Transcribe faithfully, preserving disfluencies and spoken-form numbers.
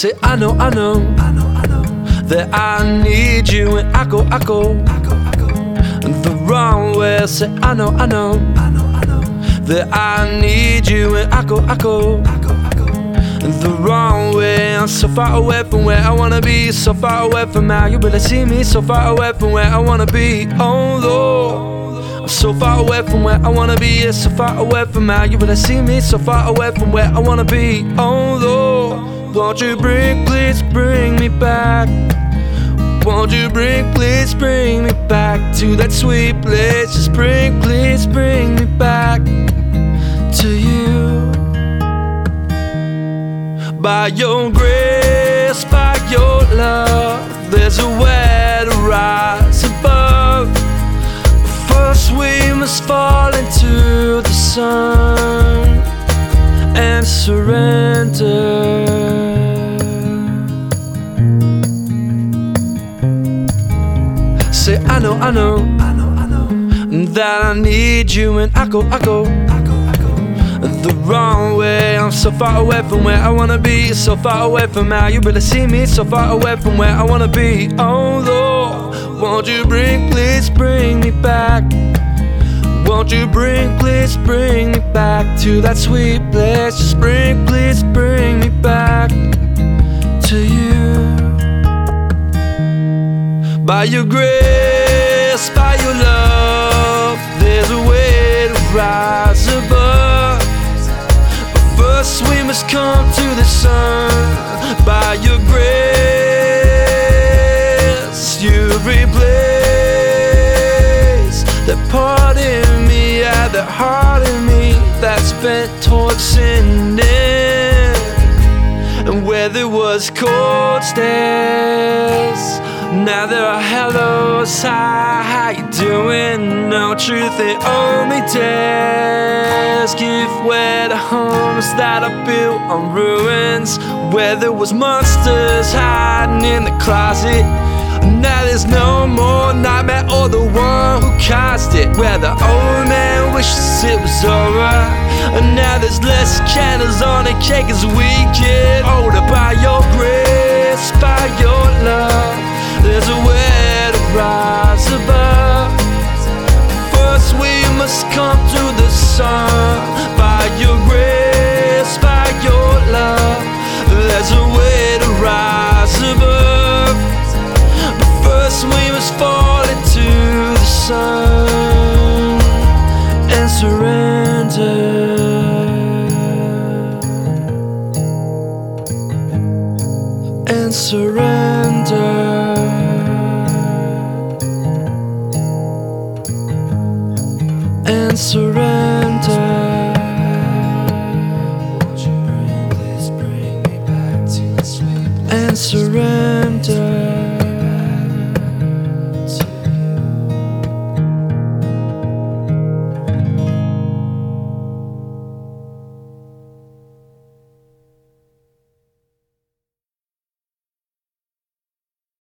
Say I know, I know, I know, I know that I need you and I go, I go, I go, I go the wrong way. Say I know, I know, I know, I know that I need you and I go, I go, I go, I go the wrong way. I'm so far away from where I wanna be, so far away from how you really see me, so far away from where I wanna be. Oh Lord, I'm so far away from where I wanna be, yeah, so far away from how you really see me, so far away from where I wanna be. Oh Lord, won't you bring, please bring me back? Won't you bring, please bring me back to that sweet place? Just bring, please bring me back to you. By your grace, by your love, there's a way to rise above. First we must fall into the sun and surrender. Say I know, I know, I know, I know that I need you and I go, I go, I go, I go the wrong way. I'm so far away from where I wanna be, so far away from how you really see me, so far away from where I wanna be. Oh Lord, won't you bring, please bring me back? Won't you bring, please bring me back to that sweet place? Just bring, please bring me back to you. By your grace, by your love, there's a way to rise above. But first we must come to the sun. By your grace, you replace that part in me, yeah, that heart in me that's bent towards sinning. And where there was cold stares, now there are hellos. Hi, how you doing? No truth, it only dares give way to homes that are built on ruins. Where there was monsters hiding in the closet, now there's no more nightmare or the one who caused it. Where the old man wishes it was over, and now there's less candles on the cake as we get older. By your grace, by your love, there's a way to rise above. First we must come to the sun. By your grace, by your love, there's a way to rise above. But first we must fall into the sun and surrender. And surrender. And surrender.